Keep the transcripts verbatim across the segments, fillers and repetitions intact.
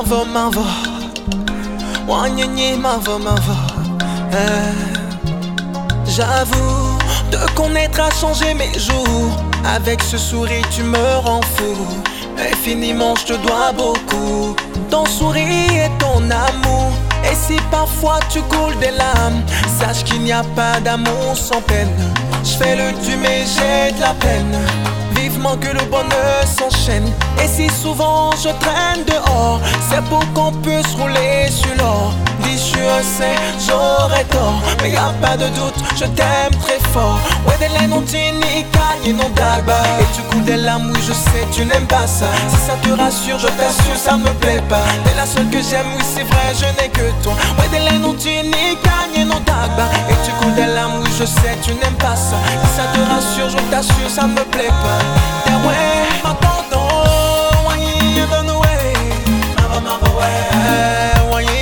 Mavo, mavo, Wanyeni, mavo, mavo. Eh. J'avoue, te connaître a changé mes jours. Avec ce sourire tu me rends fou. Infiniment je te dois beaucoup. Ton sourire et ton amour. Et si parfois tu coules des larmes, sache qu'il n'y a pas d'amour sans peine. Je fais le tu mais j'ai de la peine. Vivement que le bonheur s'enchaîne. Et si souvent je traîne dehors, c'est pour qu'on puisse rouler sur l'or. Dis je sais, j'aurais tort, mais y'a pas de doute, je t'aime très fort. Ouais des laines non tini, cagne non d'alba. Et tu coules des larmes, oui je sais, tu n'aimes pas ça. Si ça te rassure, je t'assure, ça me plaît pas. T'es la seule que j'aime, oui c'est vrai, je n'ai que toi. Ouais des laines non tini, cagne non d'alba. Et tu coules des larmes, oui je sais, tu n'aimes pas ça. Si ça te rassure, je t'assure, ça me plaît pas. T'es ouais, maintenant non, ouais, you don't know way. Mava, mava, ouais, ouais,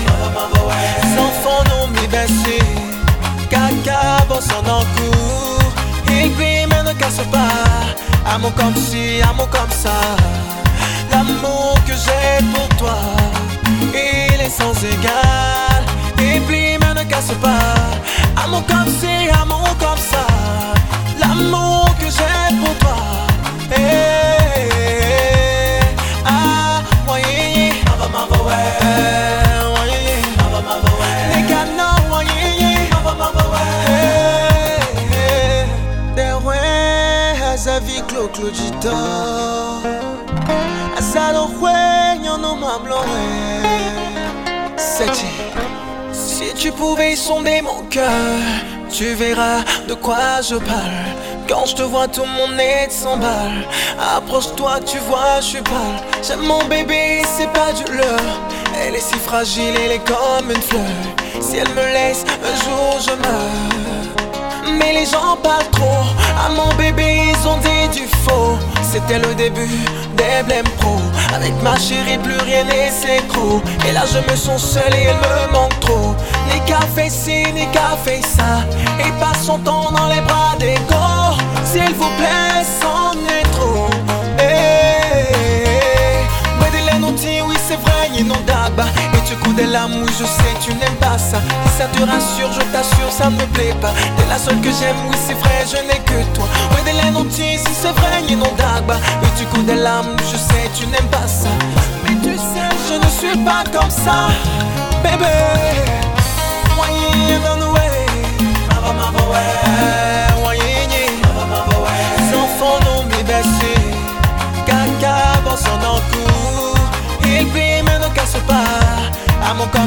Kaka bosse en cours. Il brille mais ne casse pas. Amour comme ci, amour comme ça. L'amour que j'ai pour toi, il est sans égal. Il brille mais ne casse pas. Amour comme ci, amour comme ça. L'amour que j'ai pour toi. Hey, hey, hey. Ah, moyen, mava, mava, ouais. Azavi Clo Clodita Azalo Hue Nyono Mamlo. Si tu pouvais sonder mon cœur, tu verras de quoi je parle. Quand je te vois tout mon nez s'emballe. Approche-toi tu vois je suis pâle. J'aime mon bébé c'est pas du leurre. Elle est si fragile, elle est comme une fleur. Si elle me laisse un jour je meurs. Mais les gens parlent trop. À mon bébé ils ont dit du faux. C'était le début des blèmes pro. Avec ma chérie plus rien n'est synchro. Et là je me sens seul et elle me manque trop. Ni qu'à fait ci, ni qu'à fait ça. Et passe son temps dans les bras des corps. S'il vous plaît, c'en est trop. Ouais des laines outils, oui c'est vrai, y'a non d'aba. Et tu couds des larmes, oui je sais, tu n'aimes pas ça. Si ça te rassure, je t'assure, ça ne me plaît pas. T'es la seule que j'aime, oui c'est vrai, je n'ai que toi. Ouais des laines outils, si c'est vrai, y'a non d'aba. Et tu couds des larmes, oui je sais, tu n'aimes pas ça. Mais tu sais, je ne suis pas comme ça, bébé. Why you run away? Mava, mava, ouais. Why you mava, mava, ouais. Les enfants n'ont mis baissé. Caca, bosse en cours. Il brille mais ne casse pas. Amour comme